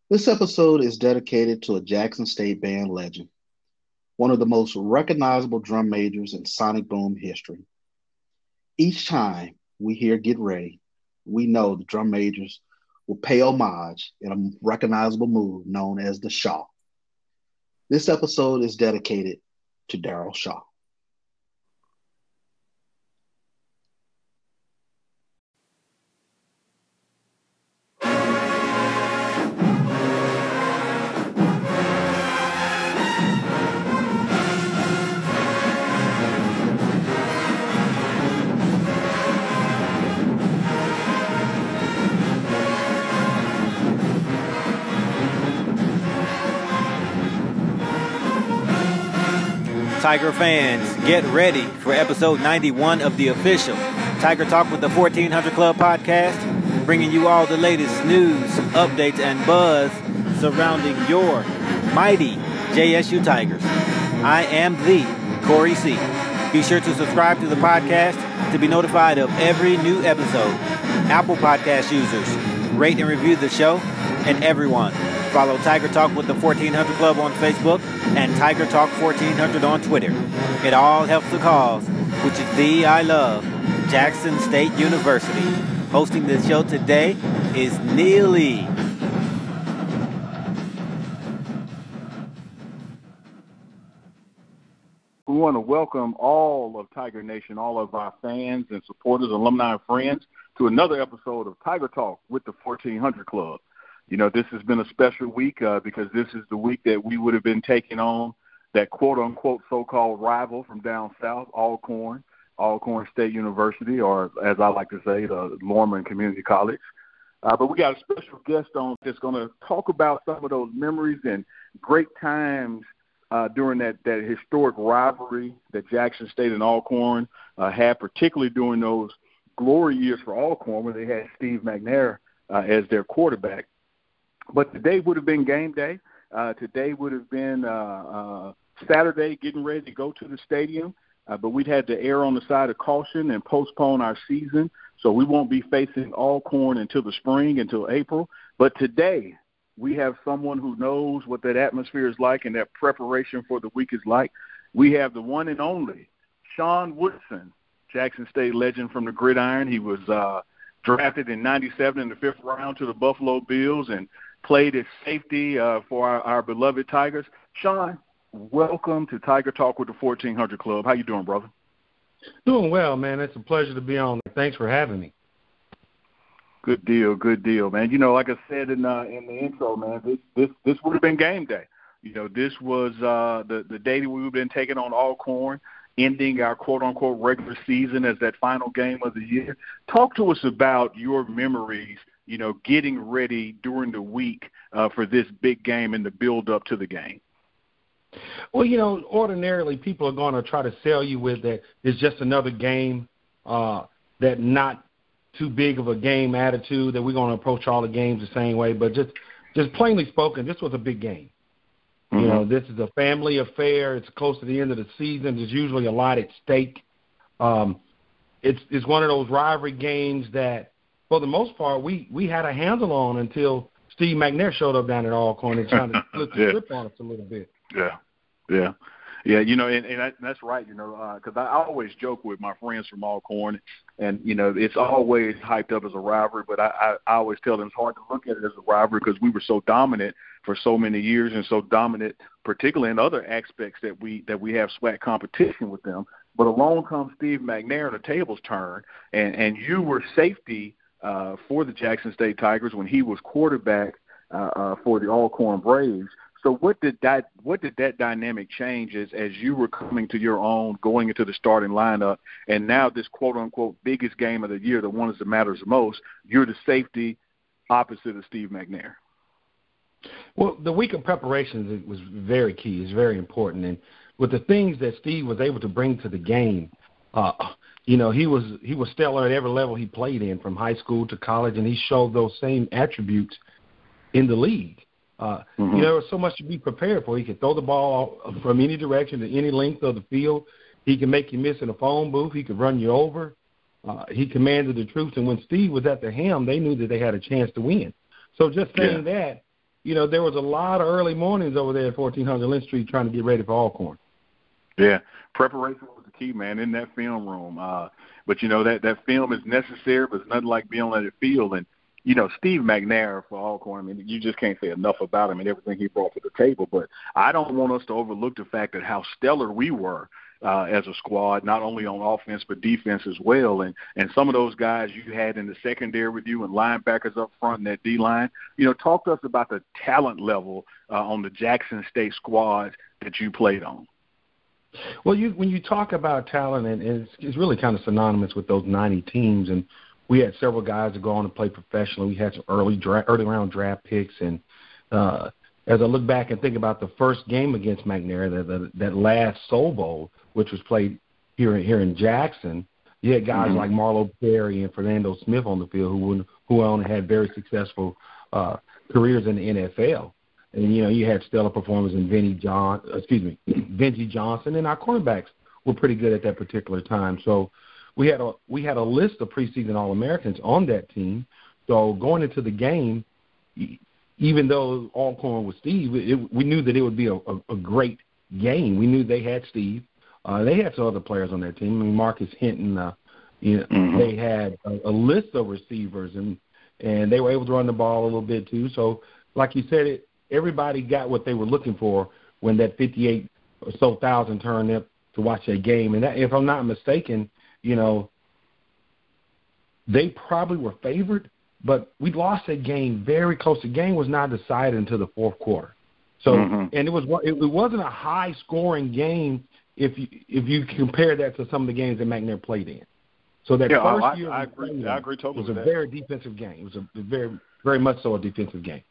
This episode is dedicated to a Jackson State band legend, one of the most recognizable drum majors in sonic boom history. Each time we hear Get Ready, we know the drum majors will pay homage in a recognizable move known as the Shaw. This episode is dedicated to Daryl Shaw. Tiger fans, get ready for episode 91 of the official Tiger Talk with the 1400 Club podcast, bringing you all the latest news, updates, and buzz surrounding your mighty JSU Tigers. I am the Corey C. Be sure to subscribe to the podcast to be notified of every new episode. Apple Podcast users, rate and review the show, and everyone, follow Tiger Talk with the 1400 Club on Facebook and Tiger Talk 1400 on Twitter. It all helps the cause, which is the I love Jackson State University. Hosting the show today is Neely. We want to welcome all of Tiger Nation, all of our fans and supporters, alumni and friends, to another episode of Tiger Talk with the 1400 Club. You know, this has been a special week because this is the week that we would have been taking on that quote-unquote so-called rival from down south, Alcorn State University, or as I like to say, the Lorman Community College. But we got a special guest on that's going to talk about some of those memories and great times during that historic rivalry that Jackson State and Alcorn had, particularly during those glory years for Alcorn when they had Steve McNair as their quarterback. But today would have been game day. Today would have been Saturday, getting ready to go to the stadium. But we'd had to err on the side of caution and postpone our season. So we won't be facing Alcorn until the spring, until April. But today we have someone who knows what that atmosphere is like and that preparation for the week is like. We have the one and only Sean Woodson, Jackson State legend from the gridiron. He was drafted in 97 in the 5th round to the Buffalo Bills and played as safety for our beloved Tigers. Sean, welcome to Tiger Talk with the 1400 Club. How you doing, brother? Doing well, man. It's a pleasure to be on. Thanks for having me. Good deal, man. You know, like I said in the intro, man, this would have been game day. You know, this was the day that we would have been taking on Alcorn, ending our quote-unquote regular season as that final game of the year. Talk to us about your memories, you know, getting ready during the week for this big game and the build-up to the game. Well, you know, ordinarily people are going to try to sell you with that it's just another game, that not too big of a game attitude, that we're going to approach all the games the same way. But just plainly spoken, this was a big game. Mm-hmm. You know, this is a family affair. It's close to the end of the season. There's usually a lot at stake. It's one of those rivalry games that, for the most part, we had a handle on until Steve McNair showed up down at Alcorn and trying to flip the script on us a little bit. Yeah. You know, and that's right. You know, because I always joke with my friends from Alcorn, and you know, it's always hyped up as a rivalry. But I always tell them it's hard to look at it as a rivalry because we were so dominant for so many years, and so dominant, particularly in other aspects that we have SWAC competition with them. But along comes Steve McNair, and the tables turn, and you were safety for the Jackson State Tigers when he was quarterback for the Alcorn Braves. So what did that dynamic change as you were coming to your own, going into the starting lineup, and now this quote-unquote biggest game of the year, the one that matters the most, you're the safety opposite of Steve McNair? Well, the week of preparations was very key. It's very important. And with the things that Steve was able to bring to the game, you know, he was stellar at every level he played in, from high school to college, and he showed those same attributes in the league. You know, there was so much to be prepared for. He could throw the ball from any direction to any length of the field. He could make you miss in a phone booth. He could run you over. He commanded the troops. And when Steve was at the helm, they knew that they had a chance to win. So just saying that, there was a lot of early mornings over there at 1400 Lynch Street trying to get ready for Alcorn. Yeah, preparation was the key, man, in that film room. But, that film is necessary, but it's nothing like being on the field. And, Steve McNair for Alcorn, I mean, you just can't say enough about him and everything he brought to the table. But I don't want us to overlook the fact that how stellar we were as a squad, not only on offense but defense as well. And some of those guys you had in the secondary with you and linebackers up front in that D-line, talk to us about the talent level on the Jackson State squad that you played on. Well, when you talk about talent, and it's really kind of synonymous with those 90 teams, and we had several guys that go on to play professionally. We had some early round draft picks, and as I look back and think about the first game against McNair, that last Soul Bowl, which was played here in Jackson, you had guys like Marlo Perry and Fernando Smith on the field who only had very successful careers in the NFL. And, you had stellar performers in Benji Johnson, and our cornerbacks were pretty good at that particular time. So we had a list of preseason All-Americans on that team. So going into the game, even though Alcorn was Steve, we knew that it would be a great game. We knew they had Steve. They had some other players on their team. I mean, Marcus Hinton. They had a list of receivers, and they were able to run the ball a little bit too. So, like you said, everybody got what they were looking for when that 58 or so thousand turned up to watch that game. And that, if I'm not mistaken, they probably were favored, but we lost that game very close. The game was not decided until the fourth quarter. So, and it wasn't a high scoring game if you compare that to some of the games that McNair played in. So that first year, I agree totally. It was a very defensive game. It was a very, very much so a defensive game.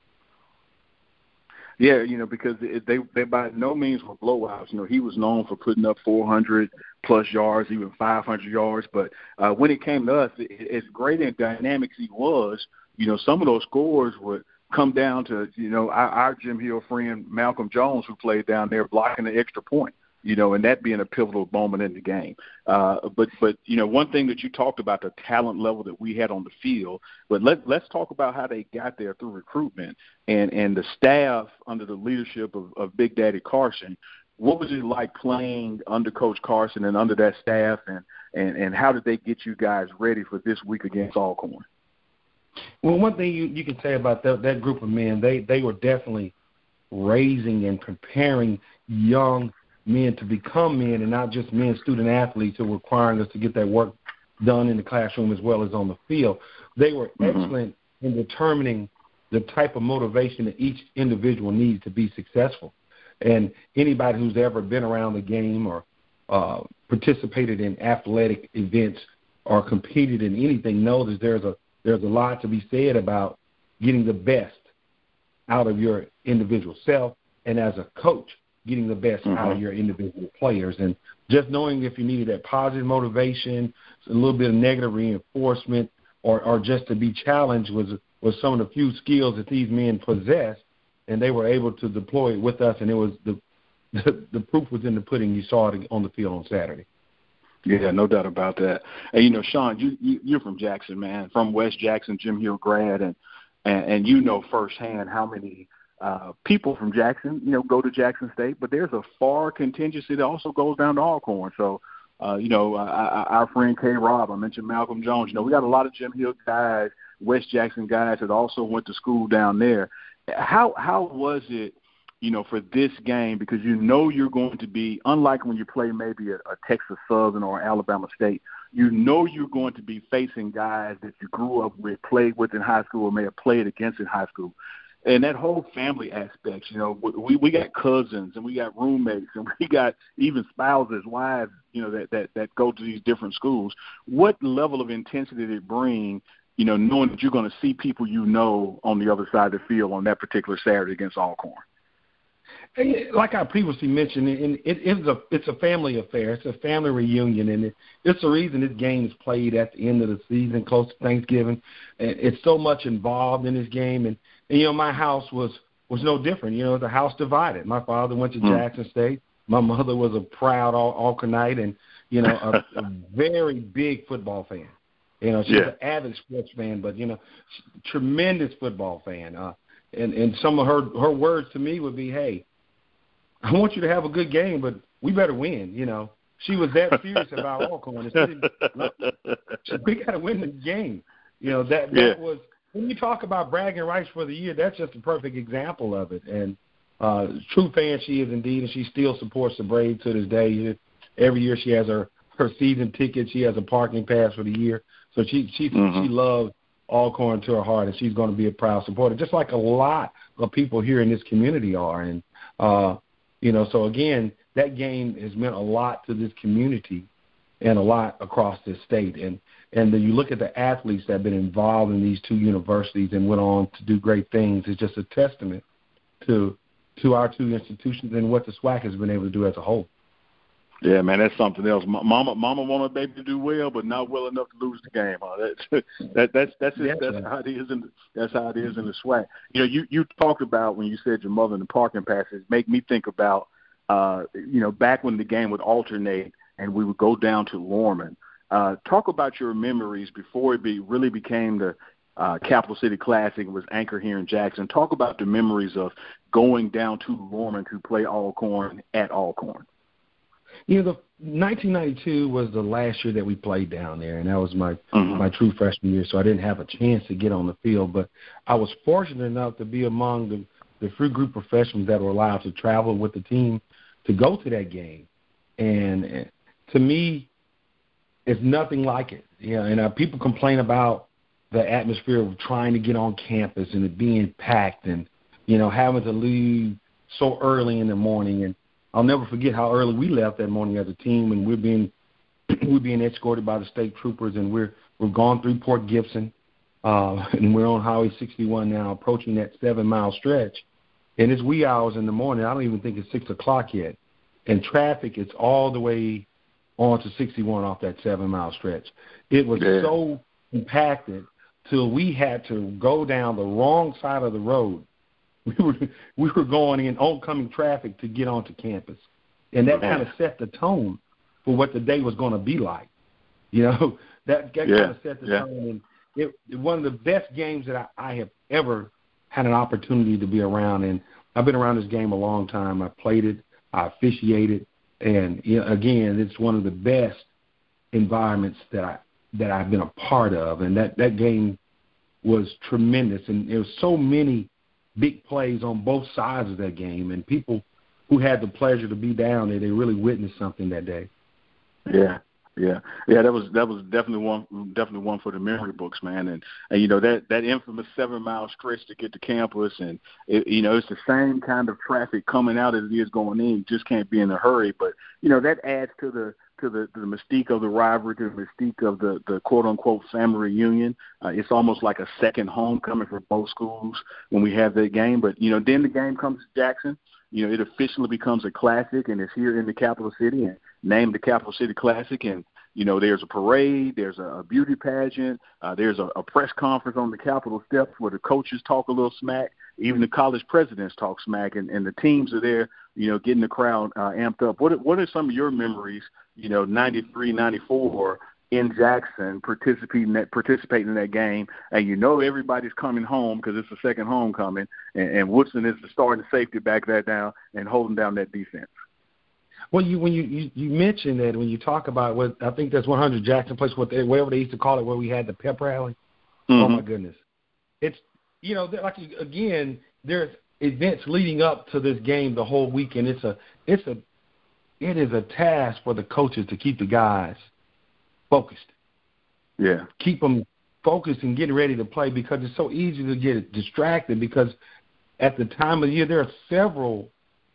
Yeah, because they by no means were blowouts. He was known for putting up 400-plus yards, even 500 yards. But when it came to us, as great and dynamic he was, some of those scores would come down to, our Jim Hill friend Malcolm Jones, who played down there blocking the extra point, and that being a pivotal moment in the game. But one thing that you talked about, the talent level that we had on the field, but let's talk about how they got there through recruitment and the staff under the leadership of Big Daddy Carson. What was it like playing under Coach Carson and under that staff, and how did they get you guys ready for this week against Alcorn? Well, one thing you can say about that group of men, they were definitely raising and preparing young men to become men, and not just men, student athletes, who were requiring us to get that work done in the classroom as well as on the field. They were excellent in determining the type of motivation that each individual needs to be successful. And anybody who's ever been around the game or participated in athletic events or competed in anything knows that there's a lot to be said about getting the best out of your individual self, and as a coach, getting the best out of your individual players. And just knowing if you needed that positive motivation, a little bit of negative reinforcement, or just to be challenged was some of the few skills that these men possessed, and they were able to deploy it with us, and it was the proof was in the pudding. You saw it on the field on Saturday. Yeah, no doubt about that. And, Sean, you're from Jackson, man, from West Jackson, Jim Hill grad, and you know firsthand how many people from Jackson, go to Jackson State, but there's a far contingency that also goes down to Alcorn. So, our friend K-Rob, I mentioned Malcolm Jones. We got a lot of Jim Hill guys, West Jackson guys that also went to school down there. How was it, for this game? Because you're going to be, unlike when you play maybe a Texas Southern or Alabama State, you're going to be facing guys that you grew up with, played with in high school, or may have played against in high school. And that whole family aspect, we got cousins and we got roommates and we got even spouses, wives, that go to these different schools. What level of intensity did it bring, knowing that you're going to see people on the other side of the field on that particular Saturday against Alcorn? Like I previously mentioned, it's a family affair. It's a family reunion, and it's the reason this game is played at the end of the season, close to Thanksgiving. It's so much involved in this game, and my house was no different. The house divided. My father went to Jackson State. My mother was a proud Alcornite, and a very big football fan. She's an avid sports fan, but tremendous football fan. and some of her words to me would be, hey, I want you to have a good game, but we better win, you know. She was that serious about Alcorn. We got to win the game. You know, that was – when you talk about bragging rights for the year, that's just a perfect example of it. And true fan she is indeed, and she still supports the Braves to this day. Every year she has her season ticket. She has a parking pass for the year. So she loves Alcorn to her heart, and she's going to be a proud supporter, just like a lot of people here in this community are. And, you know, so, again, that game has meant a lot to this community and a lot across this state. And then you look at the athletes that have been involved in these two universities and went on to do great things. It's just a testament to our two institutions and what the SWAC has been able to do as a whole. Yeah, man, that's something else. Mama wanted her baby to do well, but not well enough to lose the game. That's how it is. That's how it is in the SWAC. You know, you talked about when you said your mother and the parking passes. Make me think about you know, back when the game would alternate and we would go down to Lorman. Talk about your memories before it really became the Capital City Classic. It was anchored here in Jackson. Talk about the memories of going down to Lorman to play Alcorn at Alcorn. You know, 1992 was the last year that we played down there, and that was my true freshman year, so I didn't have a chance to get on the field. But I was fortunate enough to be among the few group of freshmen that were allowed to travel with the team to go to that game. And to me, it's nothing like it. You know, and people complain about the atmosphere of trying to get on campus and it being packed and, you know, having to leave so early in the morning. And I'll never forget how early we left that morning as a team, and we're being escorted by the state troopers, and we've gone through Port Gibson, and we're on Highway 61 now, approaching that 7-mile stretch. And it's wee hours in the morning. I don't even think it's 6 o'clock yet. And traffic is all the way on to 61 off that 7-mile stretch. It was so compacted till we had to go down the wrong side of the road. We were going in oncoming traffic to get onto campus. And that kind of set the tone for what the day was going to be like. You know, that kind of set the tone. And one of the best games that I have ever had an opportunity to be around. And I've been around this game a long time. I played it. I officiated. And, you know, again, it's one of the best environments that I've been a part of. And that game was tremendous. And there was so many big plays on both sides of that game. And people who had the pleasure to be down there, they really witnessed something that day. Yeah. That was definitely one for the memory books, man. And you know, that infamous 7-mile stretch to get to campus, and you know, it's the same kind of traffic coming out as it is going in. You just can't be in a hurry. But you know, that adds to the mystique of the rivalry, to the mystique of the quote unquote family reunion. It's almost like a second homecoming for both schools when we have that game. But you know, then the game comes to Jackson. You know, it officially becomes a classic, and it's here in the capital city and named the Capital City Classic. And, you know, there's a parade, there's a beauty pageant, there's a press conference on the Capitol steps where the coaches talk a little smack, even the college presidents talk smack, and the teams are there, you know, getting the crowd amped up. What are some of your memories, you know, 93, 94, in Jackson participating in that game, and you know everybody's coming home because it's the second homecoming, and Woodson is the starting safety back there down and holding down that defense? Well, when you mentioned that, when you talk about what I think that's 100 Jackson Place, whatever they used to call it, where we had the pep rally. Oh my goodness, it's, you know, like, again, there's events leading up to this game the whole weekend. It is a task for the coaches to keep the guys focused. Yeah. Keep them focused and getting ready to play, because it's so easy to get distracted, because at the time of the year there are several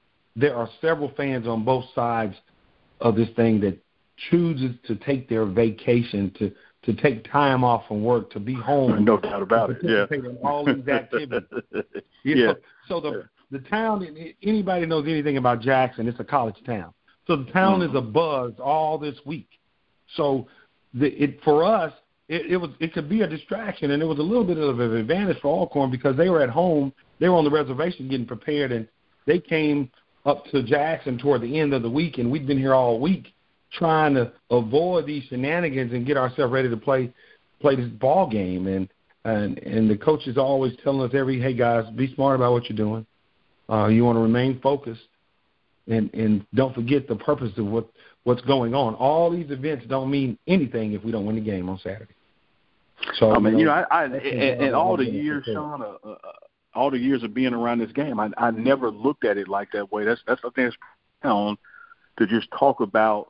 fans on both sides of this thing that chooses to take their vacation, to take time off from work, to be home. No doubt about it. Yeah. In all these activities. Know? So the town, anybody knows anything about Jackson, it's a college town. So the town is abuzz all this week. So for us, it could be a distraction, and it was a little bit of an advantage for Alcorn because they were at home, they were on the reservation getting prepared, and they came up to Jackson toward the end of the week, and we'd been here all week trying to avoid these shenanigans and get ourselves ready to play this ball game. And And the coach is always telling us hey, guys, be smart about what you're doing. You want to remain focused, and don't forget the purpose of what's going on. All these events don't mean anything if we don't win the game on Saturday. So, and all the years, Sean, all the years of being around this game, I never looked at it like that way. That's the thing that's profound to just talk about,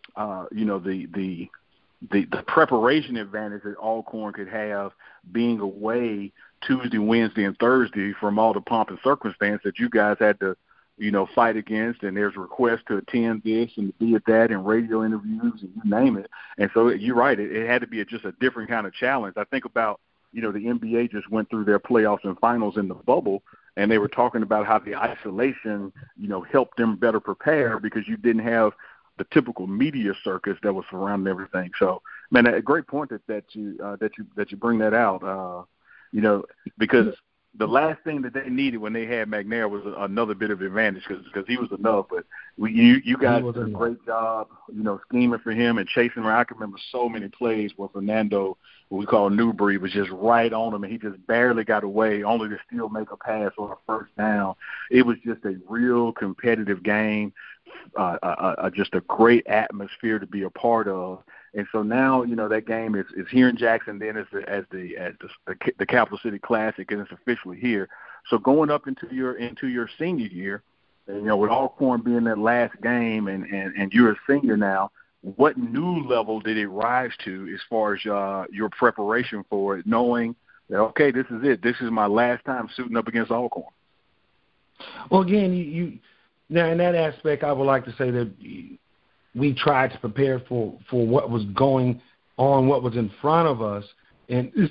the preparation advantage that Alcorn could have being away Tuesday, Wednesday, and Thursday from all the pomp and circumstance that you guys had to, fight against, and there's requests to attend this and to be at that and radio interviews and you name it. And so you're right, it had to be just a different kind of challenge. I think about, the NBA just went through their playoffs and finals in the bubble, and they were talking about how the isolation, helped them better prepare because you didn't have the typical media circus that was surrounding everything. So, man, a great point that you bring that out. Because the last thing that they needed when they had McNair was another bit of advantage because he was enough. But you guys did a great job, scheming for him and chasing around. I can remember so many plays where Fernando, what we call Newbury, was just right on him, and he just barely got away, only to still make a pass or a first down. It was just a real competitive game, just a great atmosphere to be a part of. And so now, that game is here in Jackson, then as the Capital City Classic, and it's officially here. So going up into your senior year, and, with Alcorn being that last game, and you're a senior now, what new level did it rise to as far as your preparation for it, knowing that, okay, this is it. This is my last time suiting up against Alcorn? Well, again, now in that aspect, I would like to say that we tried to prepare for what was going on, what was in front of us. And this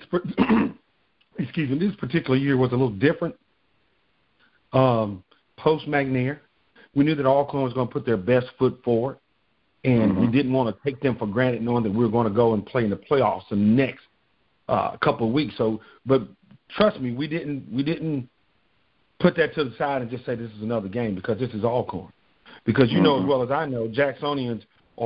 particular year was a little different. Post-McNair, we knew that Alcorn was going to put their best foot forward, and we didn't want to take them for granted knowing that we were going to go and play in the playoffs in the next couple of weeks. So, but trust me, we didn't put that to the side and just say this is another game because this is Alcorn. Because you know as well as I know, Jacksonians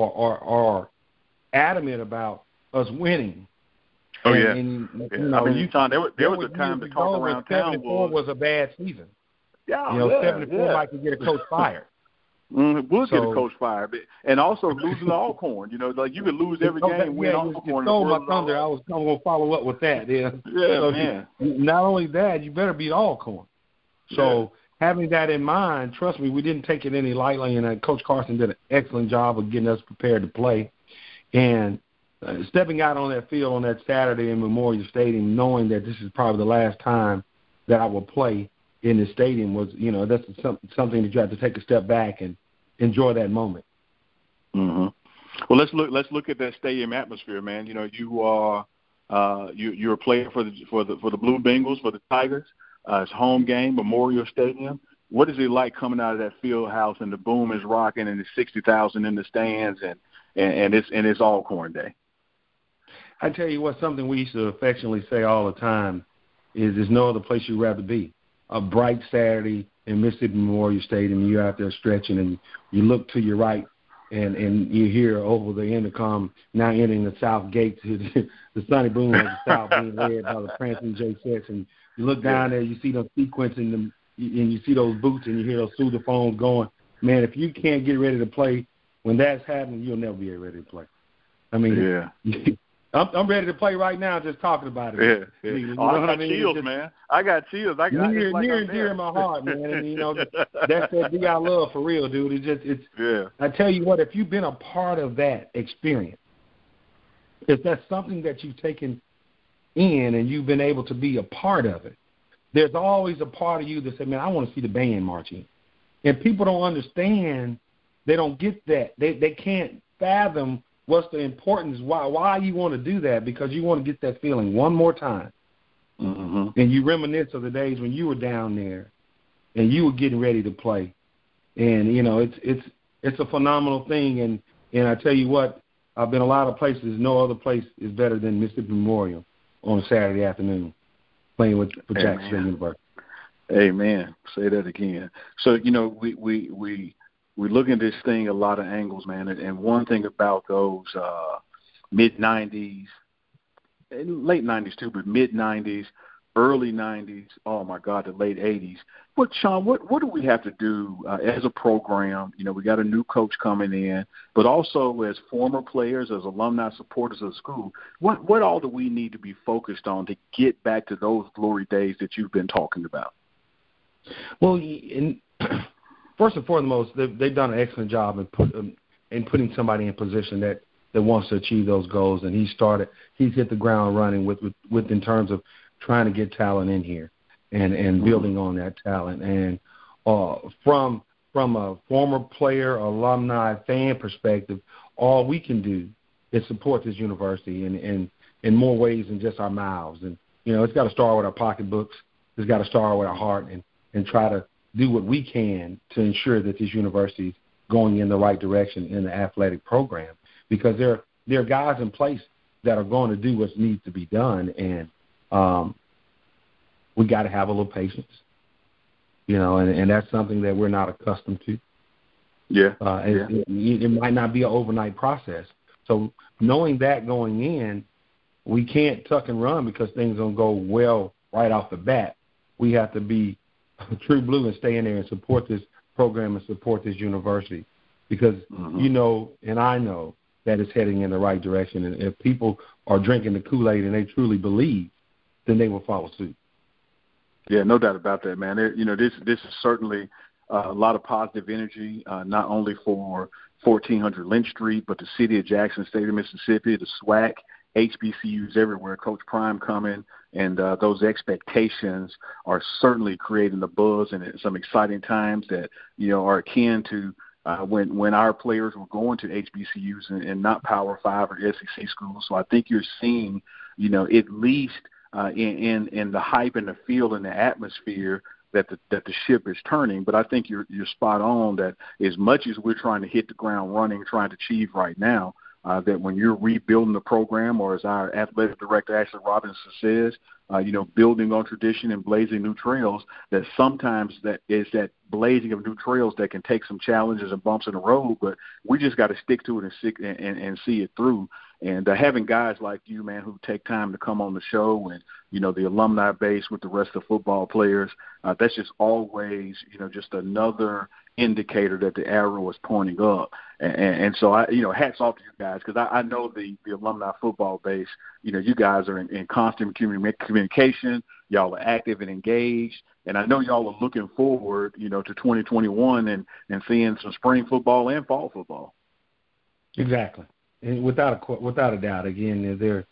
are adamant about us winning. Oh, and, Sean, there was a time to talk around town 74 was a bad season. Yeah, 74 might could get a coach fired. Would get a coach fired, and also losing to Alcorn. Like you could lose every game and win Alcorn. You stole my thunder. I was going to follow up with that. Man. Not only that, you better beat Alcorn. So having that in mind, trust me, we didn't take it any lightly, and Coach Carson did an excellent job of getting us prepared to play. And stepping out on that field on that Saturday in Memorial Stadium, knowing that this is probably the last time that I will play in the stadium was, that's something that you have to take a step back and enjoy that moment. Well, let's look at that stadium atmosphere, man. You are you're a player for the Blue Bengals, for the Tigers. It's home game, Memorial Stadium. What is it like coming out of that field house and the boom is rocking and it's 60,000 in the stands and it's Alcorn Day? I tell you what, something we used to affectionately say all the time is there's no other place you'd rather be. A bright Saturday in Mississippi Memorial Stadium, you're out there stretching and you look to your right and you hear over the intercom now entering the South Gate, the Sonny Boom of the South being led by the prancing Jay Sets, and you look down there, you see them sequencing them, and you see those boots and you hear those sousaphones going. Man, if you can't get ready to play when that's happening, you'll never be ready to play. I mean, I'm ready to play right now just talking about it. Yeah. I got chills, man. I got chills. Near and dear in my heart, man. And, that's that D.I. love for real, dude. I tell you what, if you've been a part of that experience, if that's something that you've taken in and you've been able to be a part of it, there's always a part of you that says, man, I want to see the band marching. And people don't understand. They don't get that. They can't fathom what's the importance, why you want to do that, because you want to get that feeling one more time. And you reminisce of the days when you were down there and you were getting ready to play. And, it's a phenomenal thing. And I tell you what, I've been a lot of places. No other place is better than Mississippi Memorial on a Saturday afternoon playing with Jackson State University. Amen. Say that again. So, we look at this thing a lot of angles, man. And one thing about those mid-'90s late 90s too, but mid 90s, early 90s, oh my God, the late 80s. But Sean, what do we have to do as a program? You know, we got a new coach coming in, but also as former players, as alumni supporters of the school, what all do we need to be focused on to get back to those glory days that you've been talking about? Well, first and foremost, they've done an excellent job in putting somebody in position that wants to achieve those goals, and he's hit the ground running with in terms of trying to get talent in here and building on that talent. And from a former player, alumni, fan perspective, all we can do is support this university in more ways than just our mouths. And, you know, it's got to start with our pocketbooks. It's got to start with our heart and try to do what we can to ensure that this university is going in the right direction in the athletic program, because there are guys in place that are going to do what needs to be done, and we got to have a little patience, you know, and that's something that we're not accustomed to. Yeah. It might not be an overnight process. So knowing that going in, we can't tuck and run because things don't go well right off the bat. We have to be true blue and stay in there and support this program and support this university, because you know and I know that it's heading in the right direction. And if people are drinking the Kool-Aid and they truly believe, then they will follow suit. Yeah, no doubt about that, man. This is certainly a lot of positive energy, not only for 1400 Lynch Street, but the city of Jackson, state of Mississippi, the SWAC, HBCUs everywhere, Coach Prime coming, and those expectations are certainly creating the buzz and some exciting times that, you know, are akin to when our players were going to HBCUs and not Power 5 or SEC schools. So I think you're seeing, you know, at least in the hype and the feel and the atmosphere that the ship is turning. But I think you're spot on that as much as we're trying to hit the ground running, trying to achieve right now, that when you're rebuilding the program, or as our athletic director Ashley Robinson says, you know, building on tradition and blazing new trails, that sometimes that is that blazing of new trails that can take some challenges and bumps in the road, but we just got to stick to it and see it through. And having guys like you, man, who take time to come on the show, and, you know, the alumni base with the rest of the football players, that's just always, you know, just another indicator that the arrow is pointing up. And so, hats off to you guys, because I know the alumni football base, you know, you guys are in constant communication. Y'all are active and engaged. And I know y'all are looking forward, you know, to 2021 and seeing some spring football and fall football. Exactly. And without a doubt, again,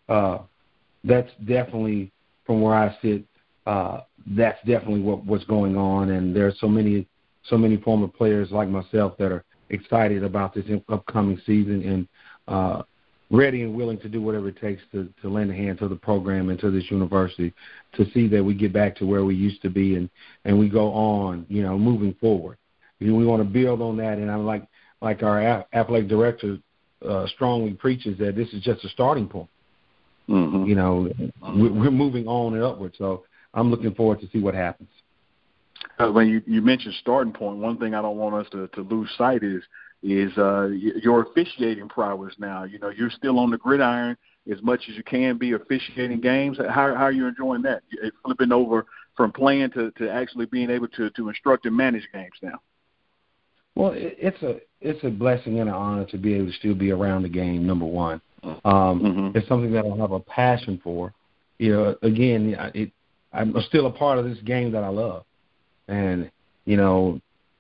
that's definitely, from where I sit, that's definitely what's going on. And there's so many former players like myself that are excited about this upcoming season and ready and willing to do whatever it takes to lend a hand to the program and to this university to see that we get back to where we used to be and we go on, you know, moving forward. You know, we want to build on that, and I'm like our athletic director strongly preaches that this is just a starting point. Mm-hmm. You know, we're moving on and upward, so I'm looking forward to see what happens. When you mentioned starting point, one thing I don't want us to lose sight is your officiating prowess now. You know, you're still on the gridiron as much as you can be officiating games. How are you enjoying that? Flipping over from playing to actually being able to instruct and manage games now. Well, it's a blessing and an honor to be able to still be around the game, number one. It's something that I have a passion for. You know, again, I'm still a part of this game that I love. And, you know,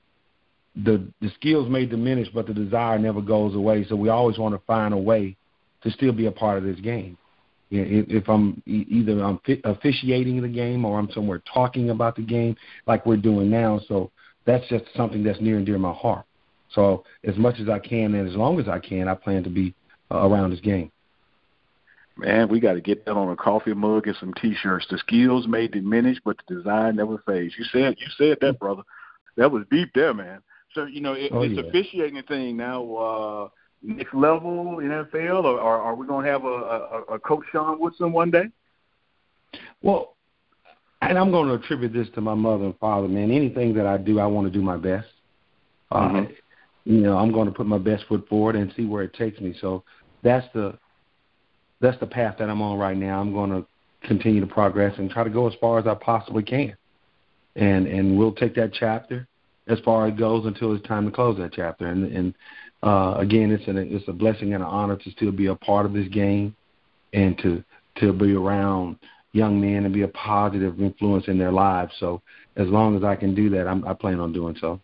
the skills may diminish, but the desire never goes away. So we always want to find a way to still be a part of this game. You know, if I'm officiating the game or I'm somewhere talking about the game like we're doing now. So that's just something that's near and dear to my heart. So as much as I can and as long as I can, I plan to be around this game. Man, we got to get that on a coffee mug and some T-shirts. The skills may diminish, but the desire never fades. You said that, brother. That was deep there, man. So, you know, it's officiating thing now, next level NFL, or are we going to have a Coach Sean Woodson one day? Well, and I'm going to attribute this to my mother and father, man. Anything that I do, I want to do my best. You know, I'm going to put my best foot forward and see where it takes me. So that's the that's the path that I'm on right now. I'm going to continue to progress and try to go as far as I possibly can. And we'll take that chapter as far as it goes until it's time to close that chapter. And again, it's a blessing and an honor to still be a part of this game and to be around young men and be a positive influence in their lives. So as long as I can do that, I plan on doing so.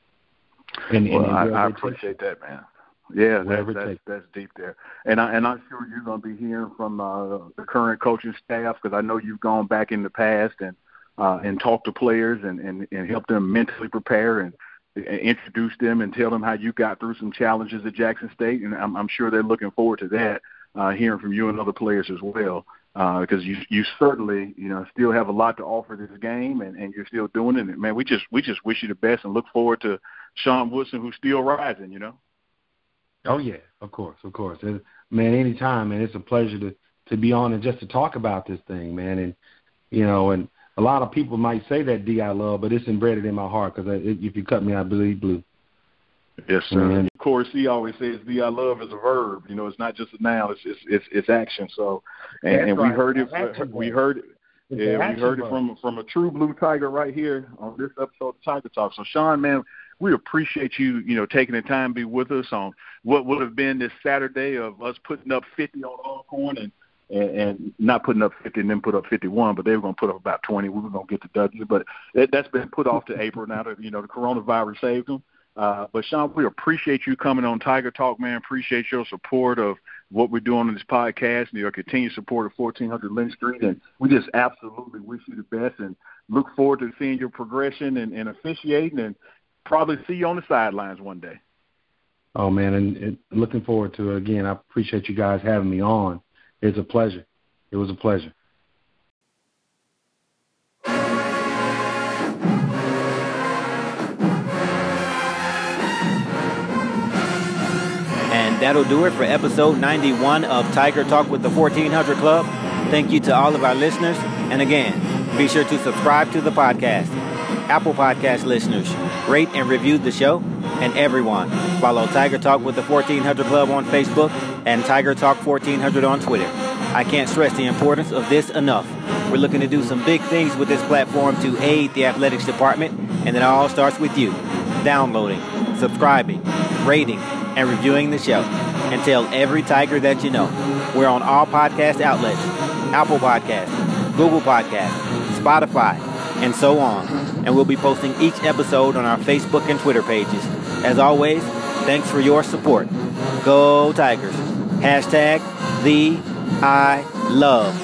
I appreciate that, man. Yeah, that's deep there. And I'm sure you're going to be hearing from the current coaching staff, because I know you've gone back in the past and talked to players and helped them mentally prepare and introduce them and tell them how you got through some challenges at Jackson State. And I'm sure they're looking forward to that, hearing from you and other players as well, because you certainly, still have a lot to offer this game, and you're still doing it. And, man, we just wish you the best and look forward to Sean Woodson, who's still rising, Oh, yeah, of course. Man, anytime, man, it's a pleasure to be on and just to talk about this thing, man. And, and a lot of people might say that D I love, but it's embedded in my heart, because if you cut me, I bleed blue. Yes, sir. Man. Corey C. always says D I love is a verb. It's not just a noun. It's action. So, and we heard it. We heard it. Yeah, we heard it from a true blue Tiger right here on this episode of Tiger Talk. So, Sean, man, we appreciate you, taking the time to be with us on what would have been this Saturday of us putting up 50 on Alcorn and not putting up 50 and then put up 51, but they were going to put up about 20. We were going to get the W, but that's been put off to April now that, the coronavirus saved them. But, Sean, we appreciate you coming on Tiger Talk, man. Appreciate your support of what we're doing on this podcast and your continued support of 1400 Lynch Street. And we just absolutely wish you the best and look forward to seeing your progression and officiating, and probably see you on the sidelines one day. Oh, man, and looking forward to it. Again, I appreciate you guys having me on. It's a pleasure. It was a pleasure. And that'll do it for episode 91 of Tiger Talk with the 1400 Club. Thank you to all of our listeners. And again, be sure to subscribe to the podcast. Apple Podcast listeners, rate and review the show. And everyone, follow Tiger Talk with the 1400 Club on Facebook and Tiger Talk 1400 on Twitter. I can't stress the importance of this enough. We're looking to do some big things with this platform to aid the athletics department, and it all starts with you. Downloading, subscribing, rating, and reviewing the show. And tell every Tiger that you know. We're on all podcast outlets, Apple Podcasts, Google Podcasts, Spotify, and so on. And we'll be posting each episode on our Facebook and Twitter pages. As always, thanks for your support. Go Tigers. Hashtag the I love.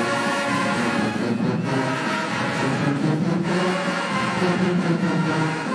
Thank you.